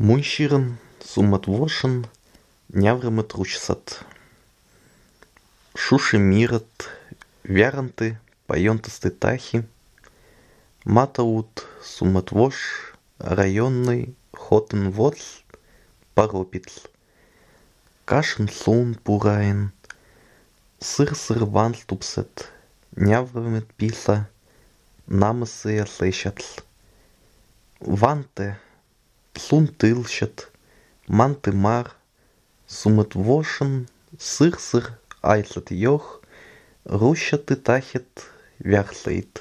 Мунширен суммат вошен нявремат ручсат. Шуши мират, вяранты, поентасты тахи. Матаут суммат вош, районный, хотен воц, паропиц. Кашен сун пураен, сыр ванступсет, нявремат писа, намысыя слышатс. Ванте, сун тылшат, манты мар, сумат вошен, сыр айсат йох, рущаты тахет, вярсейт.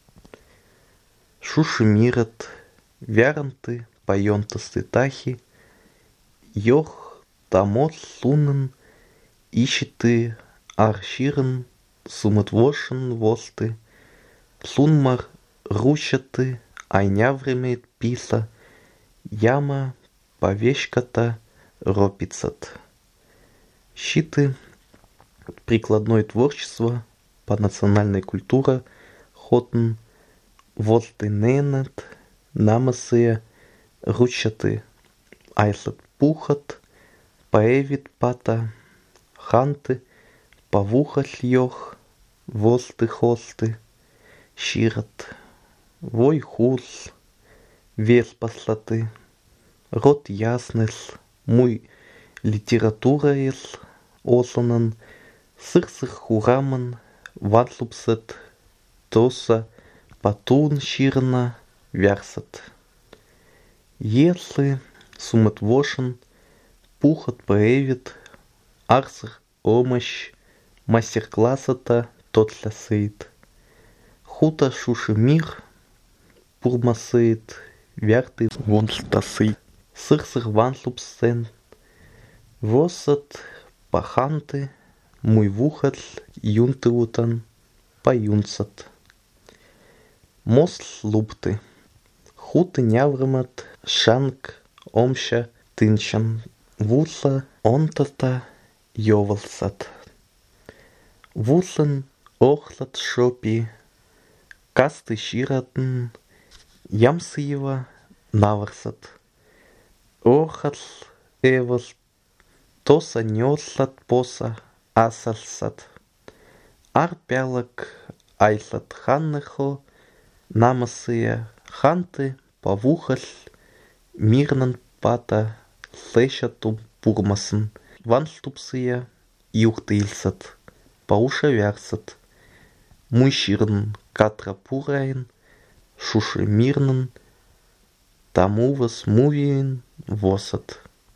Шуши мират, вяранты, поентасты тахи, йох, тамот сунен, ищеты, арширен, сумат вошен восты, сунмар, рущаты, айнявремет писа, яма, повешката, ропицат. Щиты, прикладное творчество, по национальной культуре, хотн, восты ненет, намысыя, ручаты, айсат пухат, поэвит пата, ханты, павуха сльох, восты хосты, щират, вой хус, вес послаты, рот яснес, муй литература ес, осанан, сыр хураман, ватлупсет, тоса, патун щирна, вярсат. Если сумат вошен, пухат поэвит, арсыр омощ, мастер-классата тот лясейт. Хута шуши мир, пурмасейт, вярты вонстасейт. Сыр ванслупсен, восат, паханты, муй вухат, юнты утан, паюнцат. Мост лупты, хуты нявремат, шанк, омща, тынчан, вуса, онтата, йовалсат. Вусан, охлат шопи, касты щиратн, ямсыева, наварсат. Охат эвас, тоса нёслат поса, асалсат. Арпялак, айсат ханнехо, намасыя, ханты, павухас, мирнан пата, слэшату пурмасын, ванступсыя, юхтылсат, пауша вярсат. Муйширн катра пурайн, шуши мирнан, тамувас мувиин восат.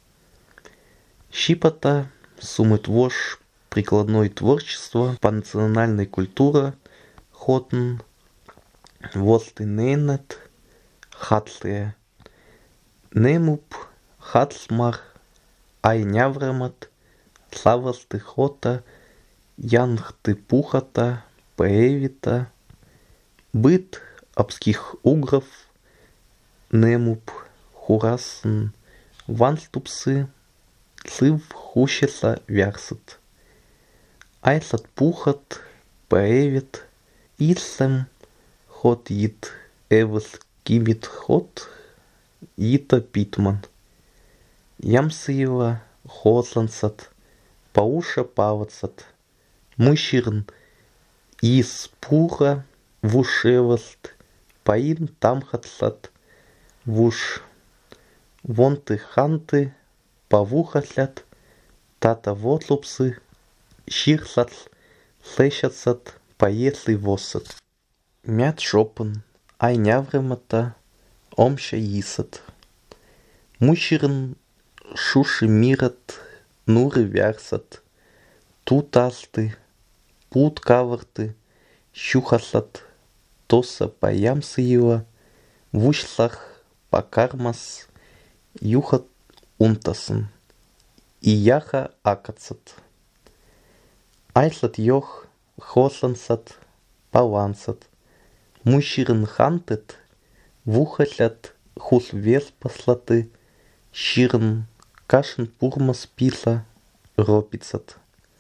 Щипата сумат вош прикладное творчество по национальной культуре, хотн, восты ненет, хатлия. Немуп, хацмар, айнявремат, славасты хота, янгты пухата, поэвита, быт обских угров, немуп, хурасн, ванступсы, цыв хущеса вярсат. Айсат пухат, поэвит, исем, хот ит, эвас кибит хот, ита питман. Ямсыева, хослансат, пауша павацат. Мыщирн, ис пура, вушеваст, паин тамхатсат, вуш. Вонты ханты, павухаслят, тата вотлупсы, щирсат, слэшатсат, поесли восат. Мят шопен, айнявремата, омща йисат. Мущирн, шуши мират, нуры вярсат. Тутасты, пут каварты, щухаслат, тоса паямсыева, вушлах, покармас, юхат унтасын, ияха акацат. Айслат йох, хослансат, павансат. Мущирн хантет, вухаслят, хус вес послаты, щирн, кашен пурмас писа, ропицат.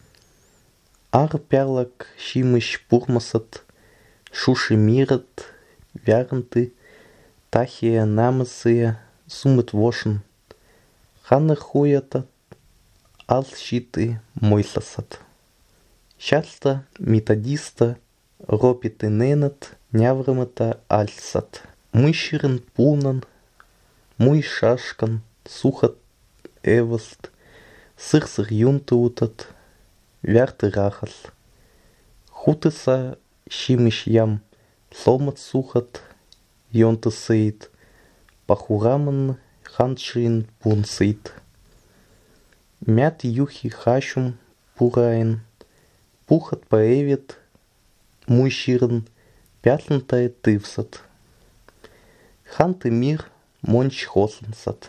Арпялак, щимыш пурмасат, шуши мират, вяранты, тахия намысыя, сумат вошен, Ханны хуята ал щиты мойсасат. Часто методиста ропиты ненат няврымата альсат. Мыщерын пулнан, муй шашкан, сухат эваст, сырсыр юнтуутат, вярты рахас. Хутыса щимыш ям сломат сухат, йонты сыит, пахурамын ханшин пун сыит. Мят юхи хашум пураин, пухат поэвит, муйщирын пятлынтай тывсат. Ханты мир монч хосансат.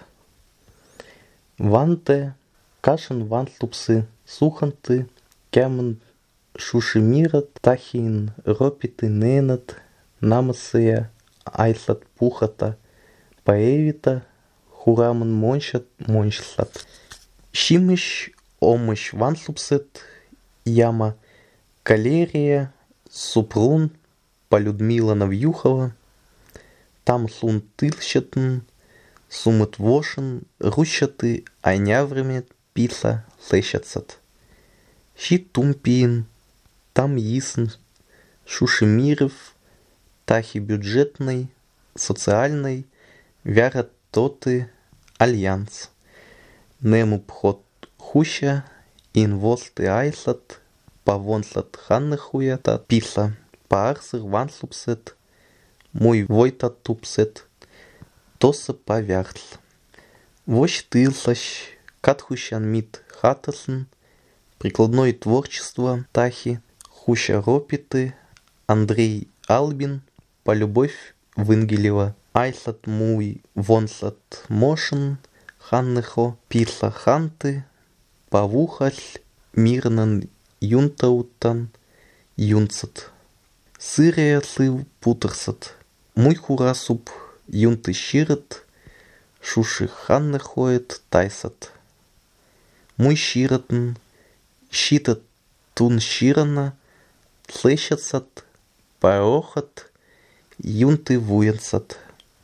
Ванте кашын вантлупсы суханты кямын шушимират тахин ропиты ненат намысыя айслат пухата поэвита хурамын моншат моншлат. Щимыш омыш вантлупсет яма калерия Супрун Полюдмила Навьюхова, там сун тылщатын, сумыт вошен, рущаты, айняврыме писа лещатсат. Щи тумпиин, там ясн, Шушемиров, тахи бюджетный, социальный, вяра тоты, альянс. Нему пхот хуща, инвосты айслат, павонслат ханны хуята, писа, паарсыр ванслупсет, мой войта тупсет, тоса повяртл. Вощ тылсащ, катхущан мит хатасын, прикладное творчество тахи, хуща ропиты, Андрей Албин, полюбовь Вынгелева, айслат муй вонслат мошен, ханныхо, писа ханты, павухаль, мирнан юнтаутан юнцат. Сырия сыв путарсат. Муй хурасуп юнты щират, шуши ханны хоет тайсат. Муй щиратн, щитат тун щирана, слещатсат, парохат, юнты вуянсат.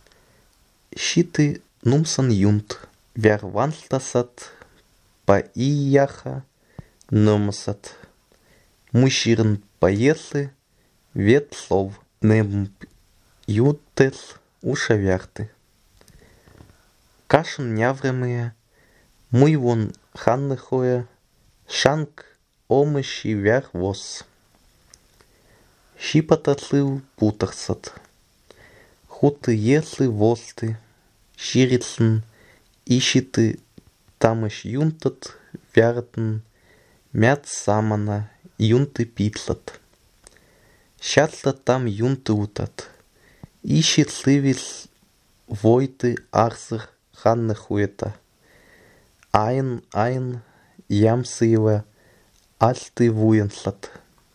Щиты нумсан юнт, вяр ванстасат, па ияха, номасат. Мужчирн поесы, вет слов, нем ютес ушавярты. Кашын няврымыя, муй вон ханныхоя, шанк омыщи вяр вос. Щипатаслыв путарсат. Хуты есы восты, щирицн, ищиты, тамыш юнтат, вяртн, мят самана, юнты питлат. Щатла там юнты утат. Ищи сывис войты арсыр ханны хуета. Айн, ямсыева, альты вуянслат.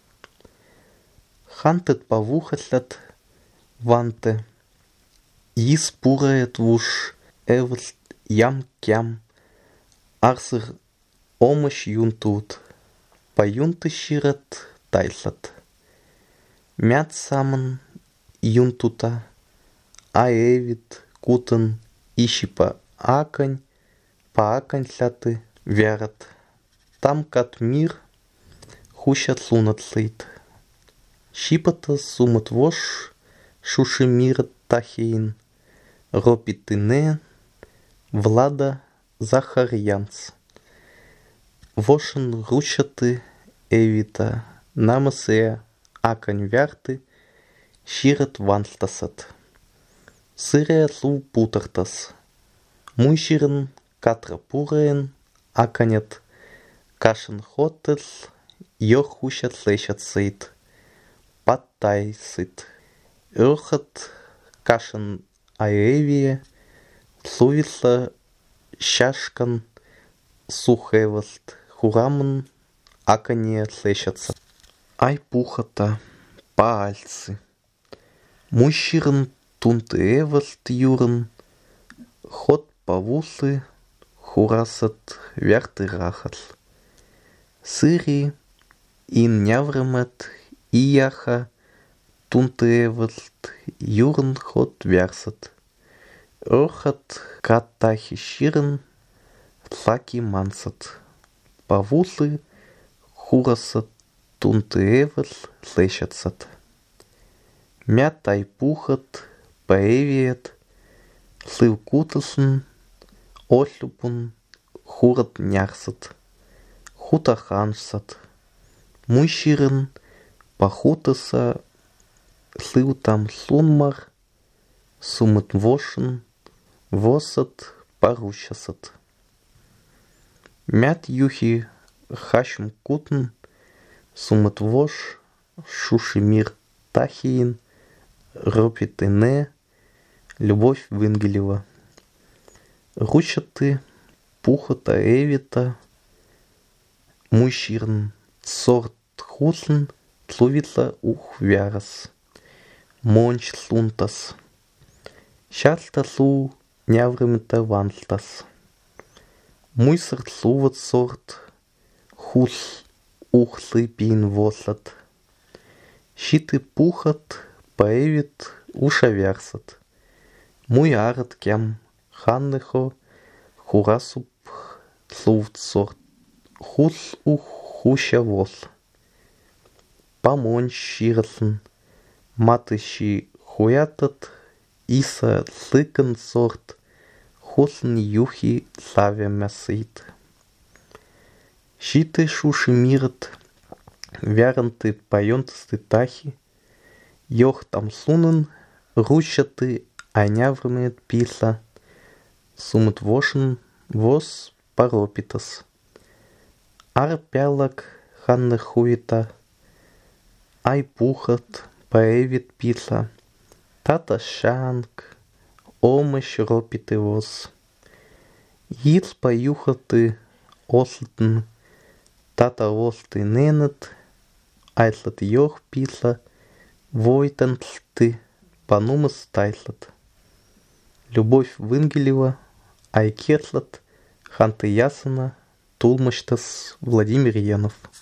Хантет павухаслат, ванте. Ис пурает вуш, эвст ям-кям. Арсыр омыш юнтут. Па юнты щират тайслат. Мят самын юнтута. Аэвит кутын ищипа акань. Па аканьсляты вярат. Там кат мир хущат сунат сыт. Щипата сумат вош шушемират тахейн. Ропитыне Влада Захарьянц. Вошен рущаты эвита намасея акань вярты щират ванстасат. Сырия слу путартас. Муйщирын катра пураен аканят кашын хотес йох хущат слещат сыт. Паттай сыт. Өрхат кашын аевие слувиса щашкан сухеваст хурамын акане слещатся. Ай пухата пальцы. Мужчирн тунты эваст юрн, ход павусы хурасат вярты рахат. Сыри ин няврымат ияха тунты эваст юрн ход вярсат. Орхат катахи щирн лаки мансат. Павусы хурасат тунтыевел слещатсат. Мят айпухат поэвиет сывкутасын ослюпун хурат няхсат. Хутаханшсат. Муйширын пахутаса сылтам сунмар сумат вошын восат парущасат. Мят юхи хашм кутн сумат вош шушимир тахиин ропит ине любовь Вингелева. Ручаты пухота эвита муйширн сорт хусн тлувитла ух вярас. Монч лунтас. Щаста лу нявремета ванлтас. Муйсарт луват сорт хус ух сыпин вослат. Щиты пухат поэвит ушавярсат. Муй арат кям ханнехо хурасуп слувт сорт хус ух хуща вос. Помонч щирасн матыщи хуятат иса сыкан сорт хусн юхи славя мясит. Щиты шуши мират вяранты поёнтасты тахи йох там сунын рущаты айняврмет писа сумат вошен вос паропитас. Ар пялак ханны хуита ай пухат поэвит писа тата шанг омыш ропиты воз. Yiц паюхаты ослтн тата осты ненет айслат йох писа войтантлты панумас тайслат. Любовь Вингелева айкеслат ханты ясана тулмаштас Владимир Янов.